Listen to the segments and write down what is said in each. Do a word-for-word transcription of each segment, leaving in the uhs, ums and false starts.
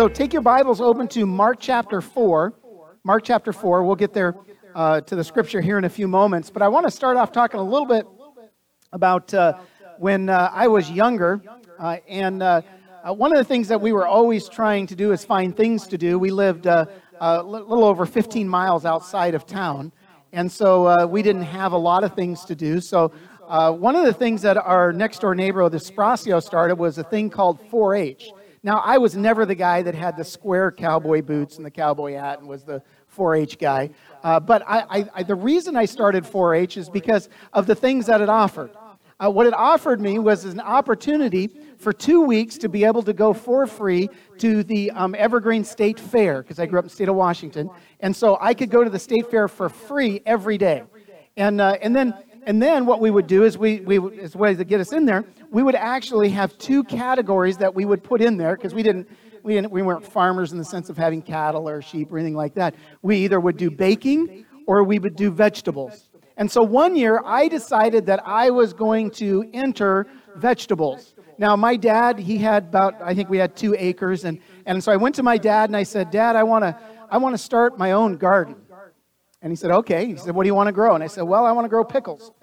So take your Bibles open to Mark chapter four. Mark chapter four. We'll get there uh, to the scripture here in a few moments. But I want to start off talking a little bit about uh, when uh, I was younger. Uh, and uh, uh, one of the things that we were always trying to do is find things to do. We lived uh, a little over fifteen miles outside of town. And so uh, we didn't have a lot of things to do. So uh, one of the things that our next door neighbor, the Sprasio, started was a thing called four H. Now, I was never the guy that had the square cowboy boots and the cowboy hat and was the four H guy. Uh, but I, I, I, the reason I started four H is because of the things that it offered. Uh, what it offered me was an opportunity for two weeks to be able to go for free to the um, Evergreen State Fair, because I grew up in the state of Washington. And so I could go to the state fair for free every day. And uh, and then and then what we would do is we, we as ways to get us in there, we would actually have two categories that we would put in there, because we didn't we didn't, we weren't farmers in the sense of having cattle or sheep or anything like that. We either would do baking or we would do vegetables. And so one year I decided that I was going to enter vegetables. Now my dad, he had about, I think we had two acres, and, and so I went to my dad and I said, Dad, I want to I want to start my own garden. And he said, okay. He said, what do you want to grow? And I said, well, I want to grow pickles.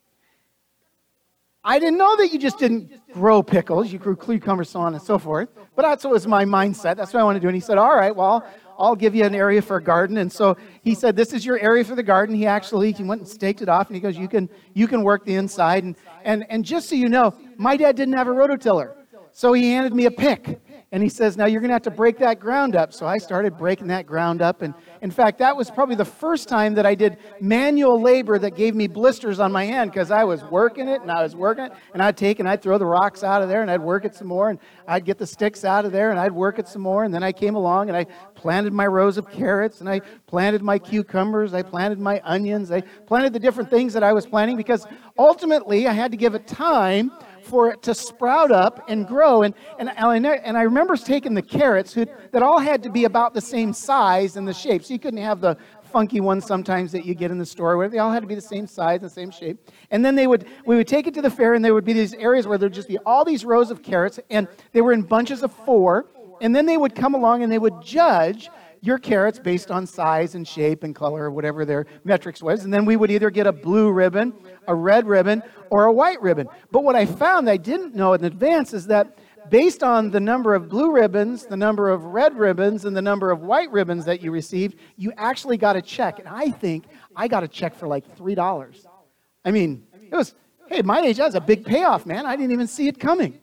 I didn't know that you just didn't grow pickles. You grew cucumbers, so on and so forth. But that's what was my mindset. That's what I want to do. And he said, all right, well, I'll give you an area for a garden. And so he said, this is your area for the garden. He actually, he went and staked it off, and he goes, you can you can work the inside. And, and, and just so you know, my dad didn't have a rototiller. So he handed me a pick. And he says, now you're going to have to break that ground up. So I started breaking that ground up. And in fact, that was probably the first time that I did manual labor that gave me blisters on my hand, because I was working it and I was working it. And I'd take and I'd throw the rocks out of there and I'd work it some more. And I'd get the sticks out of there and I'd work it some more. And then I came along and I planted my rows of carrots and I planted my cucumbers. I planted my onions. I planted the different things that I was planting, because ultimately I had to give it time for it to sprout up and grow. And and, and I remember taking the carrots who, that all had to be about the same size and the shape. So you couldn't have the funky ones sometimes that you get in the store, where they all had to be the same size, the same shape. And then they would we would take it to the fair, and there would be these areas where there'd just be all these rows of carrots, and they were in bunches of four. And then they would come along and they would judge your carrots based on size and shape and color, or whatever their metrics was. And then we would either get a blue ribbon, a red ribbon, or a white ribbon. But what I found I didn't know in advance is that based on the number of blue ribbons, the number of red ribbons, and the number of white ribbons that you received, you actually got a check. And I think I got a check for like three dollars. I mean, it was, hey, at my age, that was a big payoff, man. I didn't even see it coming.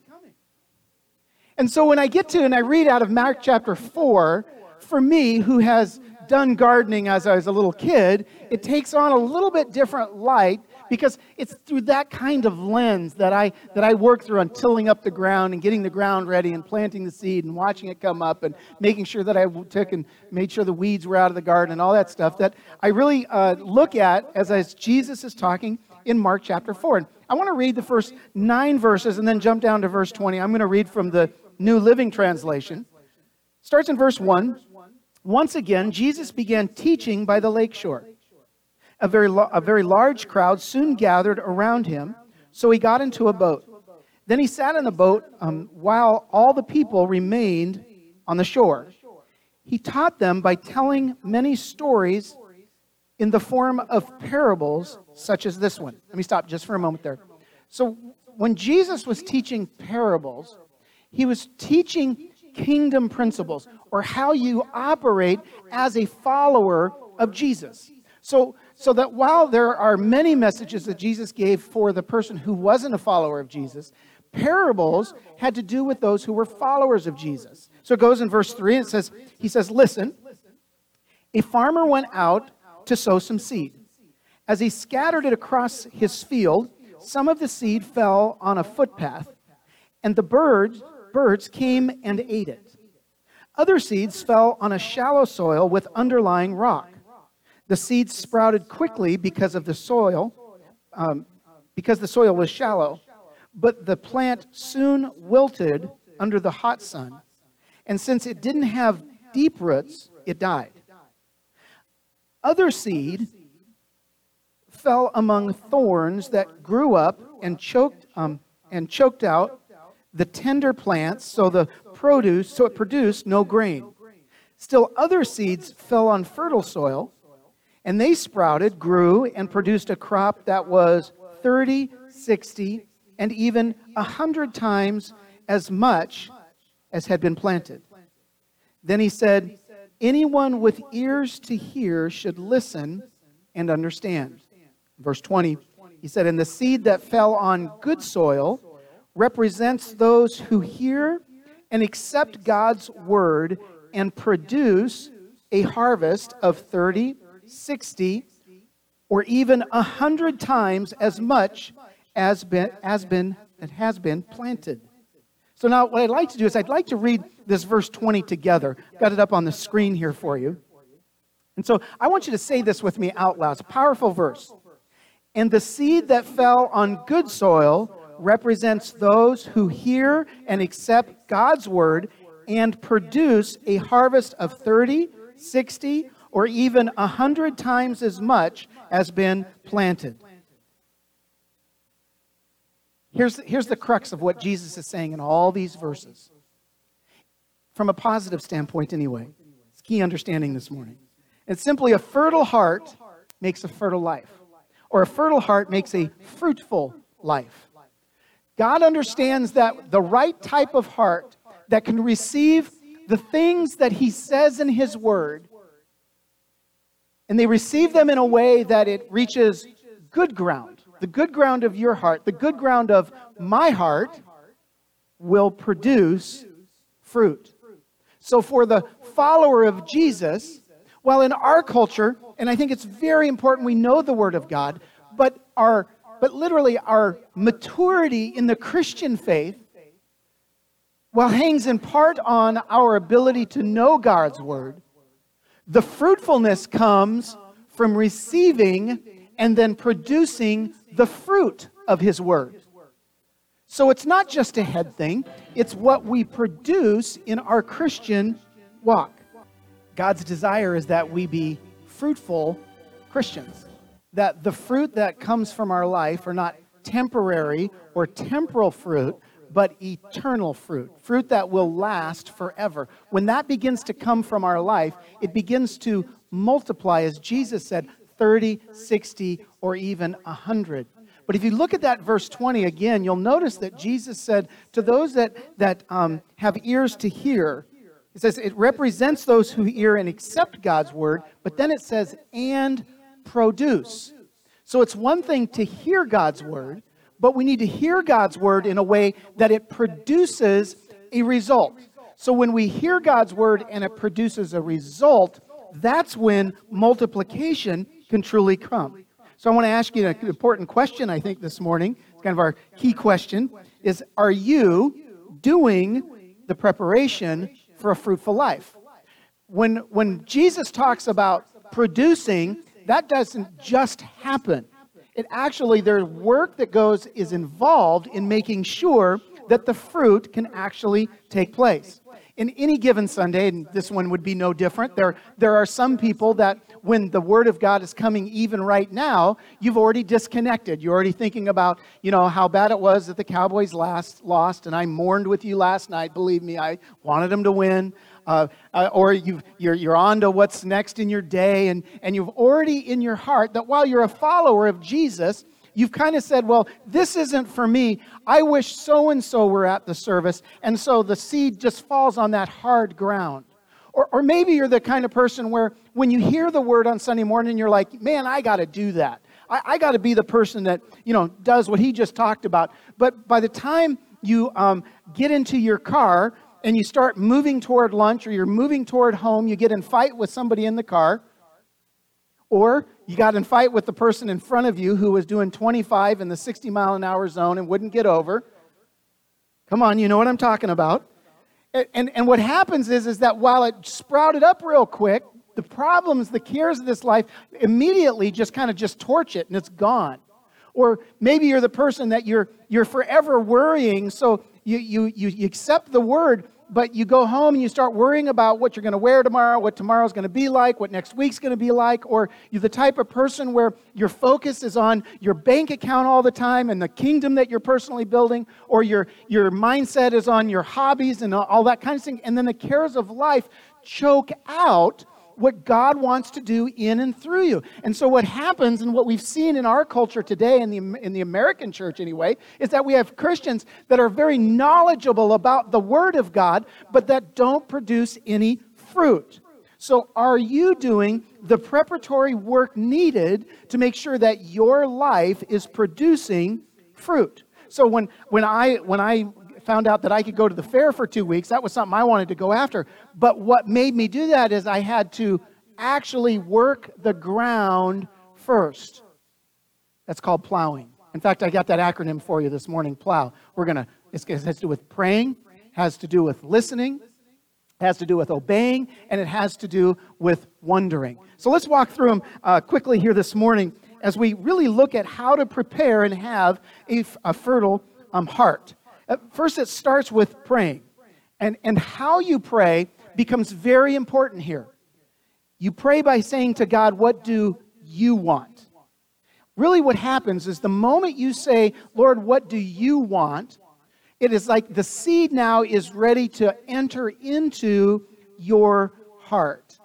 And so when I get to and I read out of Mark chapter four, for me, who has done gardening as I was a little kid, it takes on a little bit different light, because it's through that kind of lens that I that I work through on tilling up the ground and getting the ground ready and planting the seed and watching it come up and making sure that I took and made sure the weeds were out of the garden and all that stuff, that I really uh, look at as, as Jesus is talking in Mark chapter four. And I want to read the first nine verses and then jump down to verse twenty. I'm going to read from the New Living Translation. Starts in verse one. Once again, Jesus began teaching by the lakeshore. A very, lo- a very large crowd soon gathered around him, so he got into a boat. Then he sat in the boat um, while all the people remained on the shore. He taught them by telling many stories in the form of parables, such as this one. Let me stop just for a moment there. So when Jesus was teaching parables, he was teaching kingdom principles, or how you operate as a follower of Jesus. So, so that while there are many messages that Jesus gave for the person who wasn't a follower of Jesus, parables had to do with those who were followers of Jesus. So it goes in verse three, and it says, he says, listen, a farmer went out to sow some seed. As he scattered it across his field, some of the seed fell on a footpath, and the birds Birds came and ate it. Other seeds fell on a shallow soil with underlying rock. The seeds sprouted quickly because of the soil, um, because the soil was shallow. But the plant soon wilted under the hot sun, and since it didn't have deep roots, it died. Other seed fell among thorns that grew up and choked um, and choked out the tender plants, so the produce, so it produced no grain. Still other seeds fell on fertile soil, and they sprouted, grew, and produced a crop that was thirty, sixty, and even a hundred times as much as had been planted. Then he said, anyone with ears to hear should listen and understand. Verse twenty, he said, and the seed that fell on good soil represents those who hear and accept God's word and produce a harvest of thirty, sixty, or even a hundred times as much as been, as been, that has been planted. So now what I'd like to do is I'd like to read this verse twenty together. I've got it up on the screen here for you. And so I want you to say this with me out loud. It's a powerful verse. And the seed that fell on good soil represents those who hear and accept God's word and produce a harvest of thirty, sixty, or even a hundred times as much as been planted. Here's, here's the crux of what Jesus is saying in all these verses. From a positive standpoint anyway. It's key understanding this morning. It's simply a fertile heart makes a fertile life. Or a fertile heart makes a fruitful life. God understands that the right type of heart that can receive the things that He says in His Word, and they receive them in a way that it reaches good ground, the good ground of your heart, the good ground of my heart, will produce fruit. So for the follower of Jesus, well, in our culture, and I think it's very important we know the Word of God, but our But literally, our maturity in the Christian faith, well, hangs in part on our ability to know God's Word. The fruitfulness comes from receiving and then producing the fruit of His Word. So it's not just a head thing, it's what we produce in our Christian walk. God's desire is that we be fruitful Christians. That the fruit that comes from our life are not temporary or temporal fruit, but eternal fruit. Fruit that will last forever. When that begins to come from our life, it begins to multiply, as Jesus said, thirty, sixty, or even one hundred. But if you look at that verse twenty again, you'll notice that Jesus said to those that, that um, have ears to hear, it says it represents those who hear and accept God's word, but then it says, and produce. So it's one thing to hear God's word, but we need to hear God's word in a way that it produces a result. So when we hear God's word and it produces a result, that's when multiplication can truly come. So I want to ask you an important question, I think, this morning. It's kind of our key question, is are you doing the preparation for a fruitful life? When, when Jesus talks about producing, that doesn't just happen. It actually, there's work that goes, is involved in making sure that the fruit can actually take place. In any given Sunday, and this one would be no different, there, there are some people that when the Word of God is coming even right now, you've already disconnected. You're already thinking about, you know, how bad it was that the Cowboys last lost, and I mourned with you last night. Believe me, I wanted them to win. Uh, uh, or you've, you're, you're on to what's next in your day, and, and you've already in your heart that while you're a follower of Jesus, you've kind of said, well, this isn't for me. I wish so-and-so were at the service, and so the seed just falls on that hard ground. Or, or maybe you're the kind of person where when you hear the word on Sunday morning, you're like, man, I got to do that. I, I got to be the person that, you know, does what he just talked about. But by the time you um, get into your car and you start moving toward lunch or you're moving toward home, you get in fight with somebody in the car, or you got in fight with the person in front of you who was doing twenty-five in the sixty mile an hour zone and wouldn't get over. Come on, you know what I'm talking about. And, and, and what happens is, is that while it sprouted up real quick, the problems, the cares of this life immediately just kind of just torch it and it's gone. Or maybe you're the person that you're you're forever worrying, so you, you, you accept the word, but you go home and you start worrying about what you're going to wear tomorrow, what tomorrow's going to be like, what next week's going to be like, or you're the type of person where your focus is on your bank account all the time and the kingdom that you're personally building, or your, your mindset is on your hobbies and all that kind of thing, and then the cares of life choke out what God wants to do in and through you. And so what happens, and what we've seen in our culture today, in the, in the American church anyway, is that we have Christians that are very knowledgeable about the Word of God, but that don't produce any fruit. So are you doing the preparatory work needed to make sure that your life is producing fruit? So when, when I when I found out that I could go to the fair for two weeks, that was something I wanted to go after. But what made me do that is I had to actually work the ground first. That's called plowing. In fact, I got that acronym for you this morning, PLOW. We're going to, it has to do with praying, has to do with listening, has to do with obeying, and it has to do with wondering. So let's walk through them uh, quickly here this morning as we really look at how to prepare and have a, a fertile um, heart. First, it starts with praying. And, and how you pray becomes very important here. You pray by saying to God, what do you want? Really what happens is the moment you say, Lord, what do you want? It is like the seed now is ready to enter into your heart.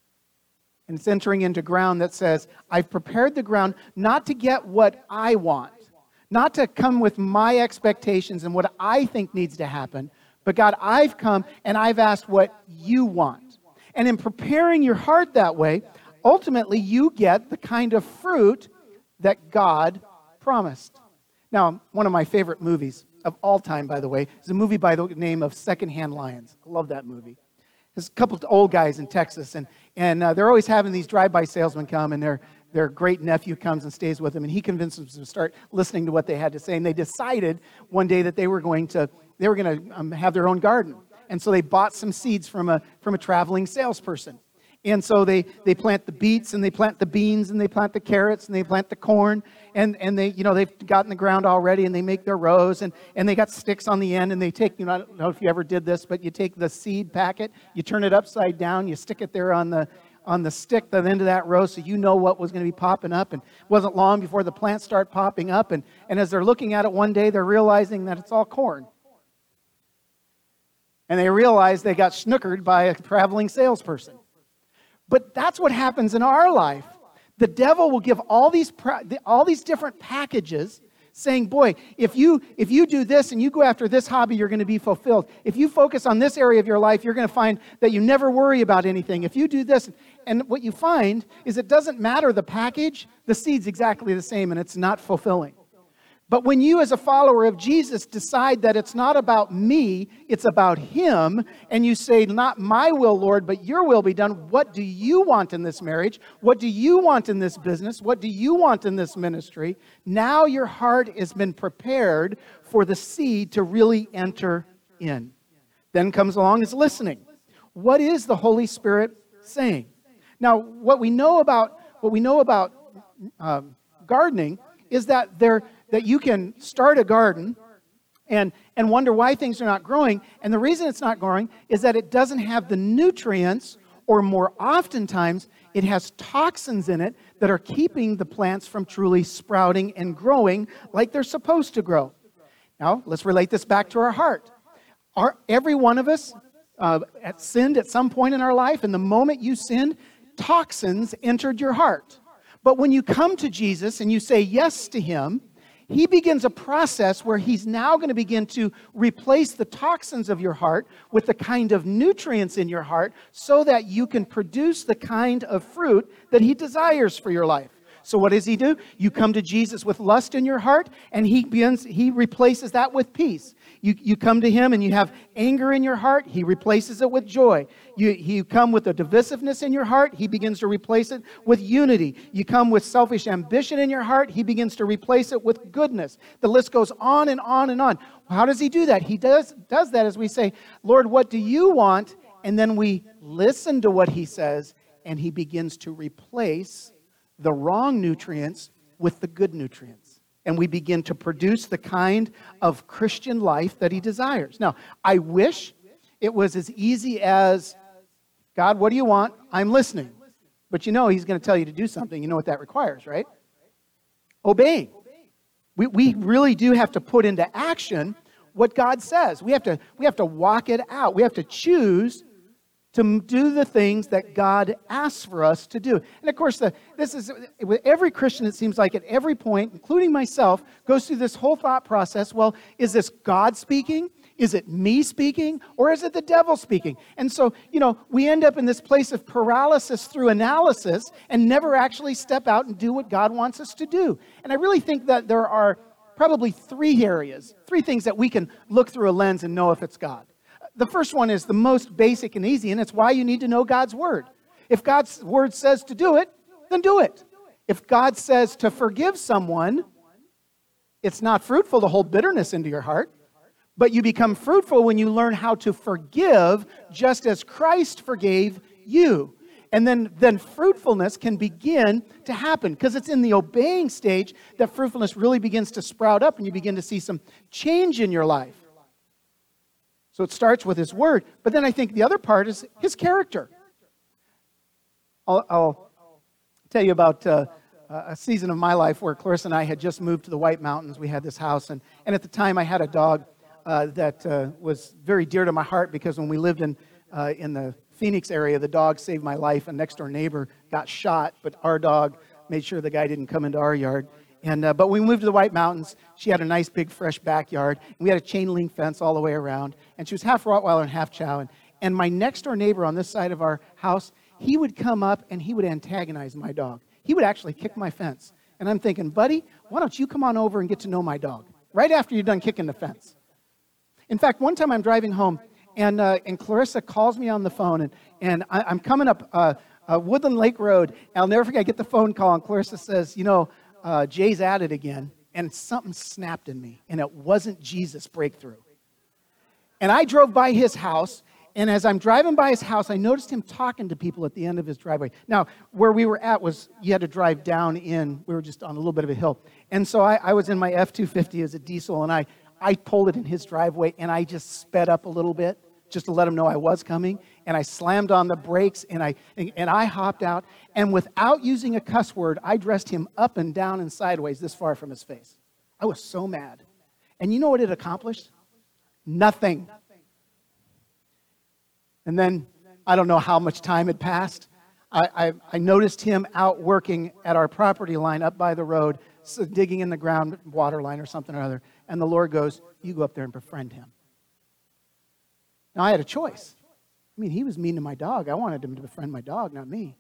And it's entering into ground that says, I've prepared the ground not to get what I want, not to come with my expectations and what I think needs to happen, but God, I've come and I've asked what you want. And in preparing your heart that way, ultimately you get the kind of fruit that God promised. Now, one of my favorite movies of all time, by the way, is a movie by the name of Secondhand Lions. I love that movie. There's a couple of old guys in Texas, and, and uh, they're always having these drive-by salesmen come, and they're Their great nephew comes and stays with them, and he convinces them to start listening to what they had to say. And they decided one day that they were going to they were going to um, have their own garden, and so they bought some seeds from a from a traveling salesperson. And so they they plant the beets, and they plant the beans, and they plant the carrots, and they plant the corn, and and they you know they've got in the ground already, and they make their rows, and and they got sticks on the end, and they take you know I don't know if you ever did this, but you take the seed packet, you turn it upside down, you stick it there on the on the stick, the end of that row, so you know what was going to be popping up. And it wasn't long before the plants start popping up. And, and as they're looking at it one day, they're realizing that it's all corn. And they realize they got snookered by a traveling salesperson. But that's what happens in our life. The devil will give all these all these different packages saying, boy, if you if you do this and you go after this hobby, you're going to be fulfilled. If you focus on this area of your life, you're going to find that you never worry about anything. If you do this, and what you find is it doesn't matter the package, the seed's exactly the same, and it's not fulfilling. But when you as a follower of Jesus decide that it's not about me, it's about Him, and you say, not my will, Lord, but your will be done, what do you want in this marriage? What do you want in this business? What do you want in this ministry? Now your heart has been prepared for the seed to really enter in. Then comes along is listening. What is the Holy Spirit saying? Now, what we know about what we know about um, gardening is that there that you can start a garden and, and wonder why things are not growing. And the reason it's not growing is that it doesn't have the nutrients, or more oftentimes, it has toxins in it that are keeping the plants from truly sprouting and growing like they're supposed to grow. Now, let's relate this back to our heart. Our, every one of us uh, had sinned at some point in our life, and the moment you sinned, toxins entered your heart. But when you come to Jesus and you say yes to Him, He begins a process where He's now going to begin to replace the toxins of your heart with the kind of nutrients in your heart so that you can produce the kind of fruit that He desires for your life. So what does He do? You come to Jesus with lust in your heart, and He begins, He replaces that with peace. You, you come to Him and you have anger in your heart, He replaces it with joy. You, you come with a divisiveness in your heart, He begins to replace it with unity. You come with selfish ambition in your heart, He begins to replace it with goodness. The list goes on and on and on. How does He do that? He does, does that as we say, Lord, what do you want? And then we listen to what He says, and He begins to replace the wrong nutrients with the good nutrients. And we begin to produce the kind of Christian life that He desires. Now, I wish it was as easy as, God, what do you want? I'm listening. But you know he's going to tell you to do something. You know what that requires, right? Obeying. We, we really do have to put into action what God says. We have to, we have to walk it out. We have to choose to do the things that God asks for us to do. And of course, the, this is with every Christian, it seems like at every point, including myself, goes through this whole thought process. Well, is this God speaking? Is it me speaking? Or is it the devil speaking? And so, you know, we end up in this place of paralysis through analysis and never actually step out and do what God wants us to do. And I really think that there are probably three areas, three things that we can look through a lens and know if it's God. The first one is the most basic and easy, and it's why you need to know God's word. If God's word says to do it, then do it. If God says to forgive someone, it's not fruitful to hold bitterness into your heart. But you become fruitful when you learn how to forgive just as Christ forgave you. And then, then fruitfulness can begin to happen because it's in the obeying stage that fruitfulness really begins to sprout up and you begin to see some change in your life. So it starts with His Word. But then I think the other part is His character. I'll, I'll tell you about uh, a season of my life where Clarissa and I had just moved to the White Mountains. We had this house. And, and at the time I had a dog Uh, that uh, was very dear to my heart because when we lived in uh, in the Phoenix area, the dog saved my life. A next door neighbor got shot, but our dog made sure the guy didn't come into our yard. And uh, but when we moved to the White Mountains, she had a nice big fresh backyard. And we had a chain link fence all the way around, and she was half Rottweiler and half Chow. And, and my next door neighbor on this side of our house, he would come up and he would antagonize my dog. He would actually kick my fence. And I'm thinking, buddy, why don't you come on over and get to know my dog right after you're done kicking the fence? In fact, one time I'm driving home, and uh, and Clarissa calls me on the phone, and, and I, I'm coming up uh, uh, Woodland Lake Road. I'll never forget, I get the phone call, and Clarissa says, you know, uh, Jay's at it again, and something snapped in me, and it wasn't Jesus' breakthrough. And I drove by his house, and as I'm driving by his house, I noticed him talking to people at the end of his driveway. Now, where we were at was, you had to drive down in, we were just on a little bit of a hill. And so I, I was in my F two fifty as a diesel, and I I pulled it in his driveway, and I just sped up a little bit just to let him know I was coming. And I slammed on the brakes, and I and I hopped out. And without using a cuss word, I dressed him up and down and sideways this far from his face. I was so mad. And you know what it accomplished? Nothing. And then, I don't know how much time had passed. I, I, I noticed him out working at our property line up by the road, so digging in the ground, water line or something or other. And the Lord goes, you go up there and befriend him. Now, I had a choice. I mean, he was mean to my dog. I wanted him to befriend my dog, not me.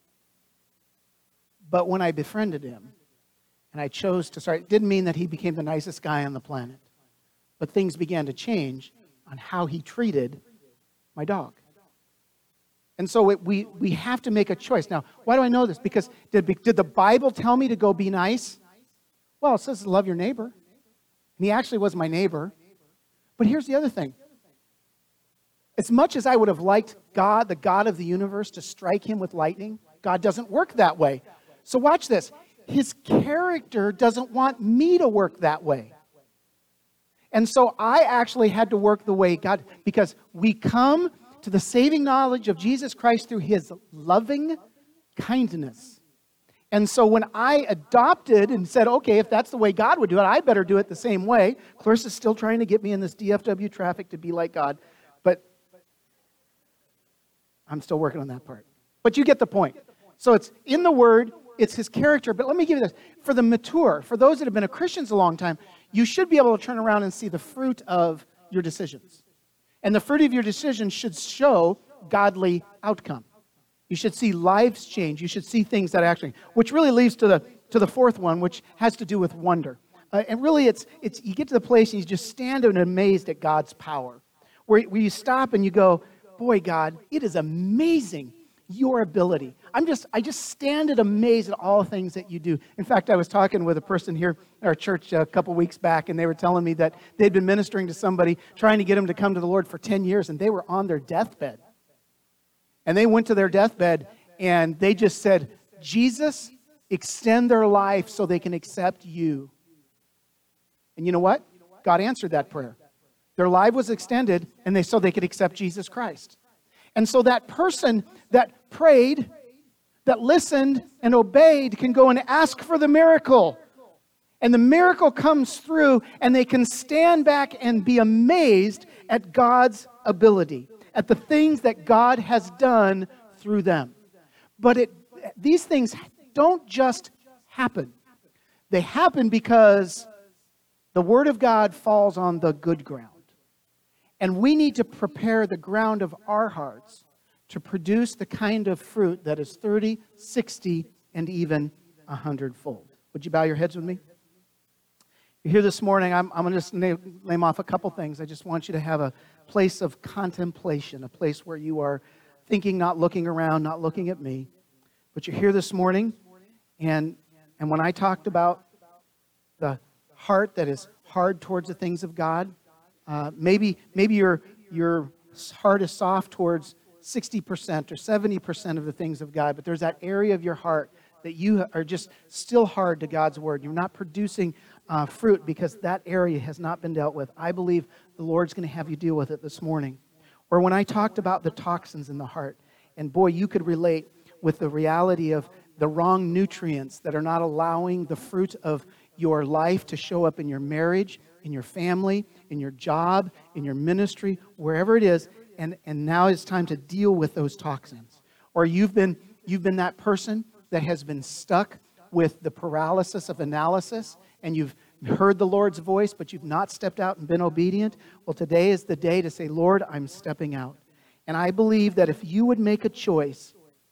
But when I befriended him, and I chose to start, it didn't mean that he became the nicest guy on the planet. But things began to change on how he treated my dog. And so it, we, we have to make a choice. Now, why do I know this? Because did, did the Bible tell me to go be nice? Well, it says love your neighbor. And he actually was my neighbor. But here's the other thing. As much as I would have liked God, the God of the universe, to strike him with lightning, God doesn't work that way. So watch this. His character doesn't want me to work that way. And so I actually had to work the way God, because we come to the saving knowledge of Jesus Christ through his loving kindness. And so when I adopted and said, okay, if that's the way God would do it, I better do it the same way. Clarissa's still trying to get me in this D F W traffic to be like God, but I'm still working on that part. But you get the point. So it's in the Word, it's his character. But let me give you this. For the mature, for those that have been a Christians a long time, you should be able to turn around and see the fruit of your decisions. And the fruit of your decisions should show godly outcome. You should see lives change. You should see things that actually, which really leads to the to the fourth one, which has to do with wonder. Uh, and really, it's it's you get to the place and you just stand and amazed at God's power, where, where you stop and you go, boy, God, it is amazing your ability. I'm just I just stand and amazed at all things that you do. In fact, I was talking with a person here at our church a couple weeks back, and they were telling me that they'd been ministering to somebody, trying to get them to come to the Lord for ten years, and they were on their deathbed. And they went to their deathbed, and they just said, Jesus, extend their life so they can accept you. And you know what? God answered that prayer. Their life was extended, and they so they could accept Jesus Christ. And so that person that prayed, that listened and obeyed can go and ask for the miracle. And the miracle comes through, and they can stand back and be amazed at God's ability, at the things that God has done through them. But it, these things don't just happen. They happen because the Word of God falls on the good ground. And we need to prepare the ground of our hearts to produce the kind of fruit that is thirty, sixty, and even one hundred fold. Would you bow your heads with me? You're here this morning. I'm, I'm going to just name, name off a couple things. I just want you to have a place of contemplation, a place where you are thinking, not looking around, not looking at me. But you're here this morning, and, and when I talked about the heart that is hard towards the things of God, uh, maybe maybe your, your heart is soft towards sixty percent or seventy percent of the things of God, but there's that area of your heart that you are just still hard to God's Word. You're not producing uh, fruit because that area has not been dealt with. I believe the Lord's going to have you deal with it this morning. Or when I talked about the toxins in the heart, and boy, you could relate with the reality of the wrong nutrients that are not allowing the fruit of your life to show up in your marriage, in your family, in your job, in your ministry, wherever it is, and, and now it's time to deal with those toxins. Or you've been you've been that person that has been stuck with the paralysis of analysis, and you've heard the Lord's voice, but you've not stepped out and been obedient. Well, today is the day to say, Lord, I'm stepping out. And I believe that if you would make a choice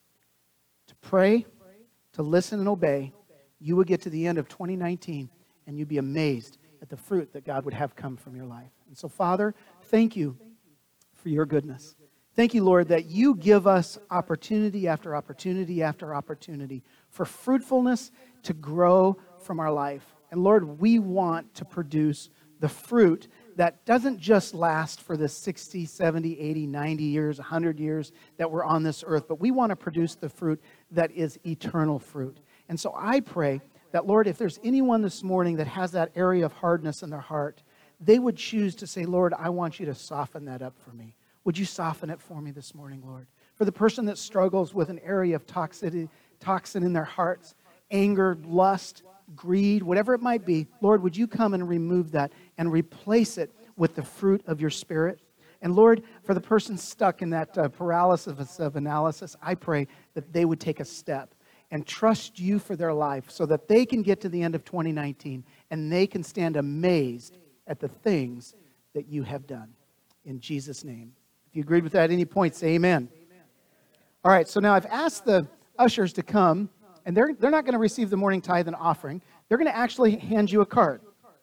to pray, to listen and obey, you would get to the end of twenty nineteen, and you'd be amazed at the fruit that God would have come from your life. And so, Father, thank you for your goodness. Thank you, Lord, that you give us opportunity after opportunity after opportunity for fruitfulness to grow from our life. And Lord, we want to produce the fruit that doesn't just last for the sixty, seventy, eighty, ninety years, one hundred years that we're on this earth, but we want to produce the fruit that is eternal fruit. And so I pray that, Lord, if there's anyone this morning that has that area of hardness in their heart, they would choose to say, Lord, I want you to soften that up for me. Would you soften it for me this morning, Lord? For the person that struggles with an area of toxicity, toxin in their hearts, anger, lust, greed, whatever it might be, Lord, would you come and remove that and replace it with the fruit of your Spirit? And Lord, for the person stuck in that uh, paralysis of analysis, I pray that they would take a step and trust you for their life so that they can get to the end of twenty nineteen and they can stand amazed at the things that you have done. In Jesus' name. If you agreed with that at any point, say amen. Amen. All right, so now I've asked the ushers to come, and they're, they're not going to receive the morning tithe and offering. They're going to actually hand you a card.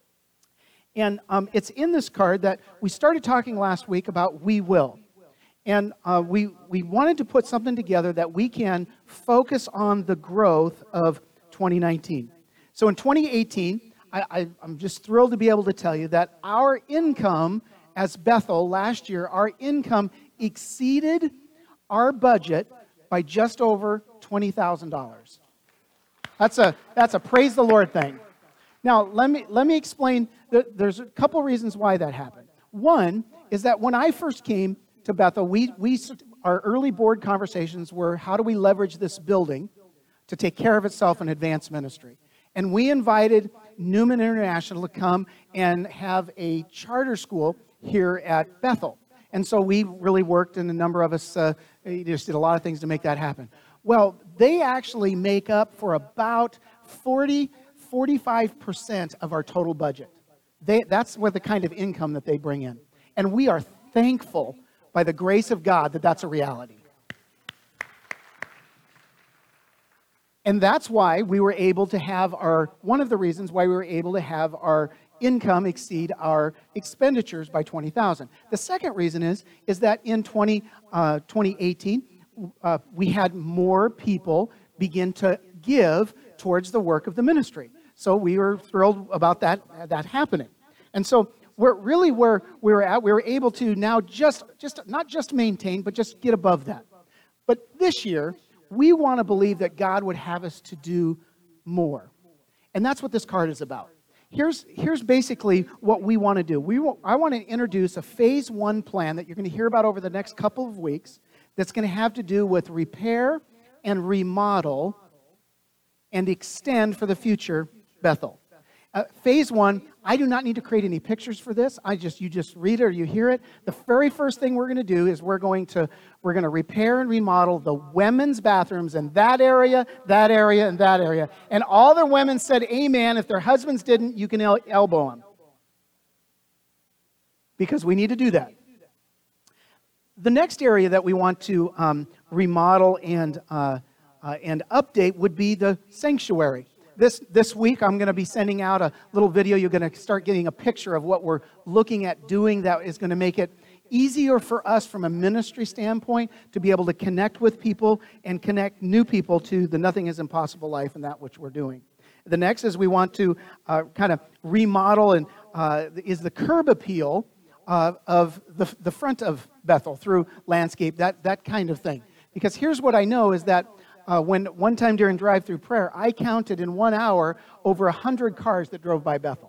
And um, it's in this card that we started talking last week about we will. And uh, we, we wanted to put something together that we can focus on the growth of twenty nineteen. So in twenty eighteen, I, I, I'm just thrilled to be able to tell you that our income as Bethel last year, our income exceeded our budget by just over twenty thousand dollars. That's a, that's a praise the Lord thing. Now, let me, let me explain. That there's a couple reasons why that happened. One is that when I first came to Bethel, we, we, our early board conversations were, how do we leverage this building to take care of itself in advanced ministry? And we invited Newman International to come and have a charter school here at Bethel. And so we really worked, and a number of us uh, just did a lot of things to make that happen. Well, they actually make up for about forty, forty-five percent of our total budget. They, that's what the kind of income that they bring in. And we are thankful by the grace of God that that's a reality. And that's why we were able to have our, one of the reasons why we were able to have our income exceed our expenditures by twenty thousand dollars. The second reason is, is that in twenty, uh, twenty eighteen, uh, we had more people begin to give towards the work of the ministry. So we were thrilled about that, that happening. And so we're really where we were at, we were able to now just, just not just maintain, but just get above that. But this year, we want to believe that God would have us to do more. And that's what this card is about. here's, here's basically what we want to do. We w- I want to introduce a phase one plan that you're going to hear about over the next couple of weeks that's going to have to do with repair and remodel and extend for the future Bethel. Uh, phase one, I do not need to create any pictures for this. I just you just read it or you hear it. The very first thing we're going to do is we're going to we're going to repair and remodel the women's bathrooms in that area, that area, and that area. And all the women said amen. If their husbands didn't, you can el- elbow them. Because we need to do that. The next area that we want to um, remodel and uh, uh, and update would be the sanctuary. This this week, I'm going to be sending out a little video. You're going to start getting a picture of what we're looking at doing that is going to make it easier for us from a ministry standpoint to be able to connect with people and connect new people to the Nothing is Impossible life and that which we're doing. The next is we want to uh, kind of remodel and uh, is the curb appeal uh, of the, the front of Bethel through landscape, that, that kind of thing. Because here's what I know is that Uh, when one time during drive-through prayer, I counted in one hour over one hundred cars that drove by Bethel.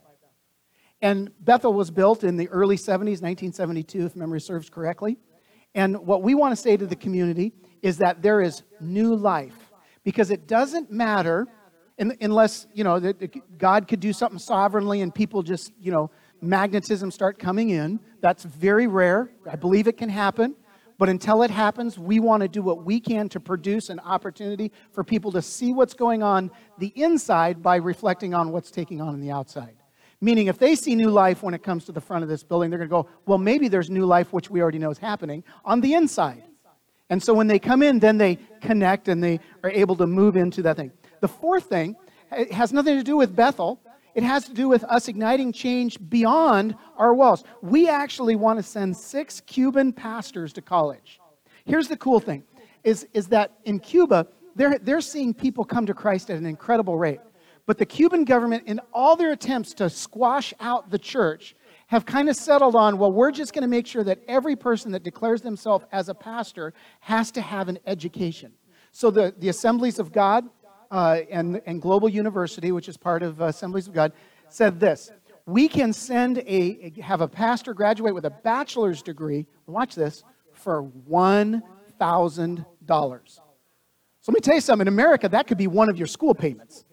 And Bethel was built in the early seventies, nineteen seventy-two, if memory serves correctly. And what we want to say to the community is that there is new life. Because it doesn't matter, in, unless, you know, that God could do something sovereignly and people just, you know, magnetism start coming in. That's very rare. I believe it can happen. But until it happens, we want to do what we can to produce an opportunity for people to see what's going on the inside by reflecting on what's taking on in the outside. Meaning, if they see new life when it comes to the front of this building, they're going to go, well, maybe there's new life, which we already know is happening, on the inside. And so when they come in, then they connect and they are able to move into that thing. The fourth thing, it has nothing to do with Bethel. It has to do with us igniting change beyond our walls. We actually want to send six Cuban pastors to college. Here's the cool thing, is, is that in Cuba, they're, they're seeing people come to Christ at an incredible rate. But the Cuban government, in all their attempts to squash out the church, have kind of settled on, well, we're just going to make sure that every person that declares themselves as a pastor has to have an education. So the, the Assemblies of God, Uh, and, and Global University, which is part of uh, Assemblies of God, said this: we can send a, have a pastor graduate with a bachelor's degree, watch this, for one thousand dollars. So let me tell you something, in America, that could be one of your school payments.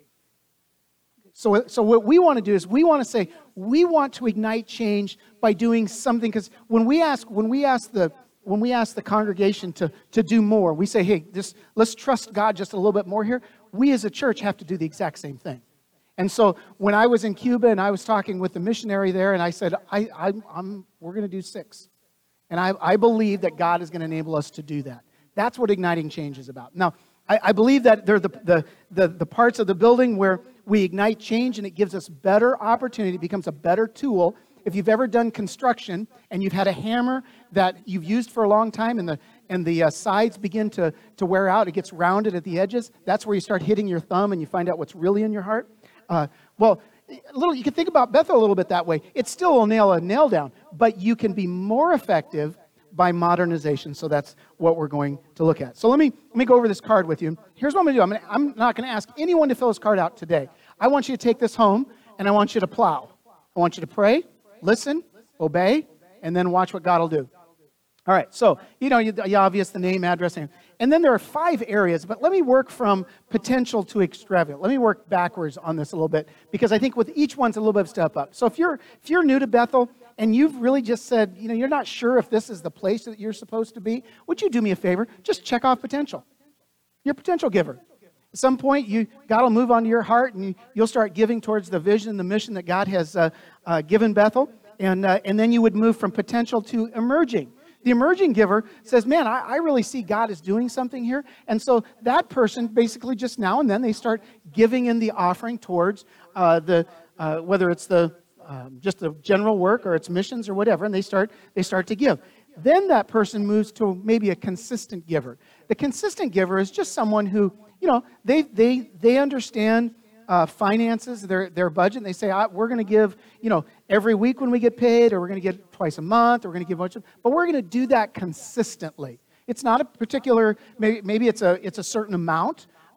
So, so what we want to do is we want to say, we want to ignite change by doing something, because when we ask, when we ask the when we ask the congregation to, to do more, we say, hey, just, let's trust God just a little bit more here. We as a church have to do the exact same thing. And so when I was in Cuba and I was talking with the missionary there, and I said, I, I, I'm, we're going to do six. And I, I believe that God is going to enable us to do that. That's what igniting change is about. Now, I, I believe that they're the, the, the, the parts of the building where we ignite change and it gives us better opportunity, it becomes a better tool. If you've ever done construction and you've had a hammer that you've used for a long time and the and the uh, sides begin to, to wear out, it gets rounded at the edges, that's where you start hitting your thumb and you find out what's really in your heart. Uh, well, a little, you can think about Bethel a little bit that way. It still will nail a nail down, but you can be more effective by modernization. So that's what we're going to look at. So let me let me go over this card with you. Here's what I'm going to do. I'm, gonna, I'm not going to ask anyone to fill this card out today. I want you to take this home and I want you to plow. I want you to pray, listen, obey, and then watch what God will do. All right, so, you know, you, you obvious the name, address, name. And then there are five areas, but let me work from potential to extravagant. Let me work backwards on this a little bit, because I think with each one's a little bit of step up. So if you're if you're new to Bethel and you've really just said, you know, you're not sure if this is the place that you're supposed to be, would you do me a favor? Just check off potential. You're a potential giver. At some point, you God will move onto your heart, and you, you'll start giving towards the vision, the mission that God has uh, uh, given Bethel, and uh, and then you would move from potential to emerging. The emerging giver says, man, I, I really see God is doing something here. And so that person basically just now and then they start giving in the offering towards uh, the, uh, whether it's the um, just the general work or it's missions or whatever, and they start they start to give. Then that person moves to maybe a consistent giver. The consistent giver is just someone who, you know, they they they understand Uh, finances, their their budget, and they say, I, we're going to give, you know, every week when we get paid, or we're going to get twice a month, or we're going to give a bunch of, but we're going to do that consistently. It's not a particular, maybe, maybe it's a it's a certain amount,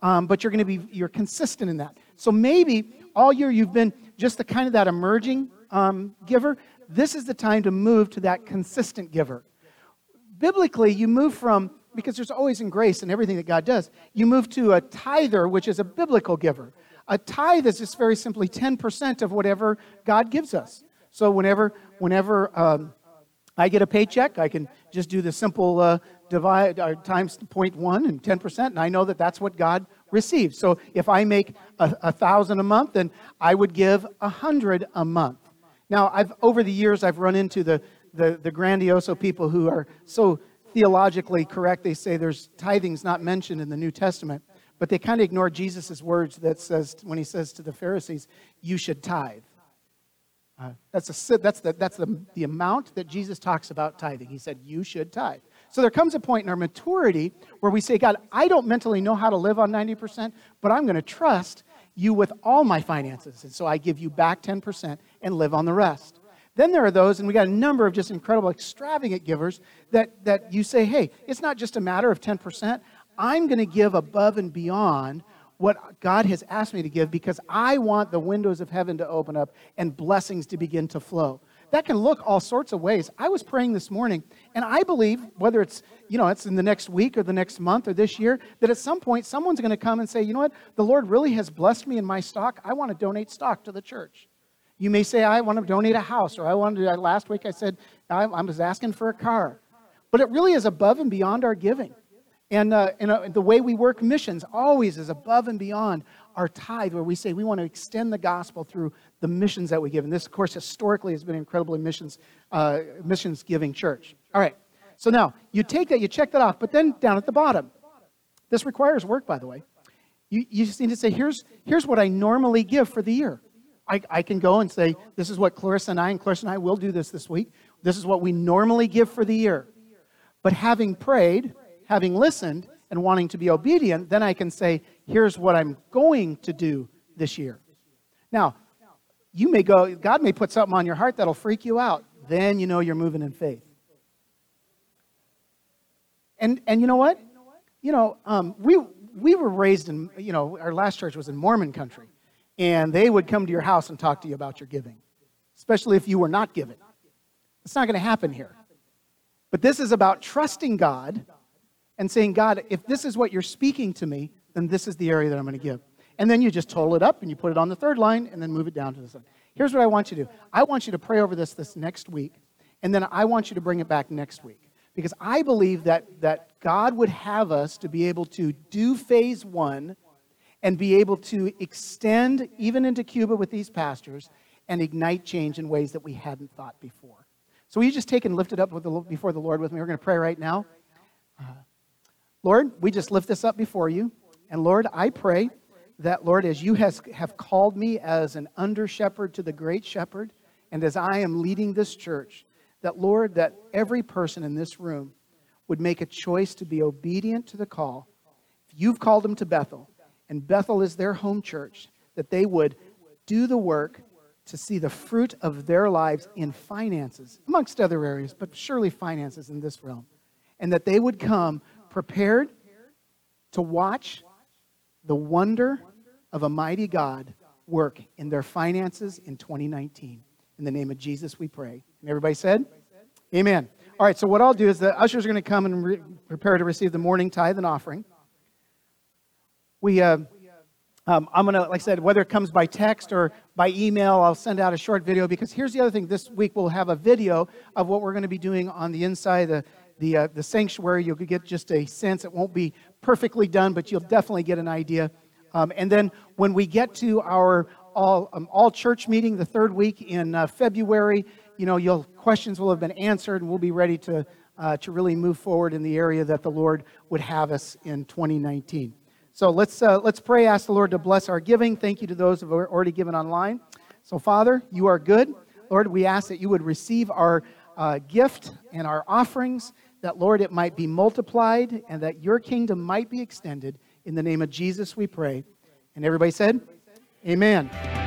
um, but you're going to be, you're consistent in that. So maybe all year you've been just the kind of that emerging um, giver. This is the time to move to that consistent giver. Biblically, you move from, because there's always in grace in everything that God does, you move to a tither, which is a biblical giver. A tithe is just very simply ten percent of whatever God gives us. So whenever whenever um, I get a paycheck, I can just do the simple uh, divide uh, times zero point one and ten percent, and I know that that's what God receives. So if I make a, a thousand a month, then I would give a hundred a month. Now, I've over the years, I've run into the the, the grandioso people who are so theologically correct. They say there's tithing's not mentioned in the New Testament. But they kind of ignore Jesus' words that says, when he says to the Pharisees, you should tithe. Uh, that's a, that's, the, that's the, the amount that Jesus talks about tithing. He said, you should tithe. So there comes a point in our maturity where we say, God, I don't mentally know how to live on ninety percent, but I'm going to trust you with all my finances. And so I give you back ten percent and live on the rest. Then there are those, and we got a number of just incredible, extravagant givers that, that you say, hey, it's not just a matter of ten percent. I'm going to give above and beyond what God has asked me to give because I want the windows of heaven to open up and blessings to begin to flow. That can look all sorts of ways. I was praying this morning, and I believe, whether it's, you know, it's in the next week or the next month or this year, that at some point someone's going to come and say, you know what, the Lord really has blessed me in my stock. I want to donate stock to the church. You may say, I want to donate a house, or I wanted to, last week I said, I, I was asking for a car. But it really is above and beyond our giving. And, uh, and uh, the way we work missions always is above and beyond our tithe, where we say we want to extend the gospel through the missions that we give. And this, of course, historically has been an incredibly missions, uh, missions-giving church. All right, so now you take that, you check that off, but then down at the bottom, this requires work, by the way. You, you just need to say, here's, here's what I normally give for the year. I, I can go and say, this is what Clarissa and I, and Clarissa and I will do this this week. This is what we normally give for the year. But having prayed, having listened, and wanting to be obedient, then I can say, here's what I'm going to do this year. Now, you may go, God may put something on your heart that'll freak you out. Then you know you're moving in faith. And and you know what? You know, um, we we were raised in, you know, our last church was in Mormon country. And they would come to your house and talk to you about your giving, especially if you were not giving. It's not going to happen here. But this is about trusting God and saying, God, if this is what you're speaking to me, then this is the area that I'm going to give. And then you just total it up and you put it on the third line and then move it down to the second. Here's what I want you to do. I want you to pray over this this next week, and then I want you to bring it back next week. Because I believe that, that God would have us to be able to do phase one and be able to extend even into Cuba with these pastors and ignite change in ways that we hadn't thought before. So will you just take and lift it up with the, before the Lord with me? We're going to pray right now. Uh, Lord, we just lift this up before you. And Lord, I pray that, Lord, as you has, have called me as an under-shepherd to the great shepherd, and as I am leading this church, that, Lord, that every person in this room would make a choice to be obedient to the call. If you've called them to Bethel, and Bethel is their home church, that they would do the work to see the fruit of their lives in finances, amongst other areas, but surely finances in this realm. And that they would come prepared to watch the wonder of a mighty God work in their finances in twenty nineteen. In the name of Jesus we pray. And everybody said? Amen. All right, so what I'll do is the ushers are going to come and re- prepare to receive the morning tithe and offering. We, uh, um, I'm going to, like I said, whether it comes by text or by email, I'll send out a short video, because here's the other thing. This week we'll have a video of what we're going to be doing on the inside, the the, uh, the sanctuary. You'll get just a sense. It won't be perfectly done, but you'll definitely get an idea. Um, and then when we get to our all um, all church meeting the third week in uh, February, you know, your questions will have been answered, and we'll be ready to uh, to really move forward in the area that the Lord would have us in twenty nineteen. So let's uh, let's pray, ask the Lord to bless our giving. Thank you to those who have already given online. So Father, you are good. Lord, we ask that you would receive our uh, gift and our offerings, that, Lord, it might be multiplied and that your kingdom might be extended. In the name of Jesus we pray. And everybody said, amen.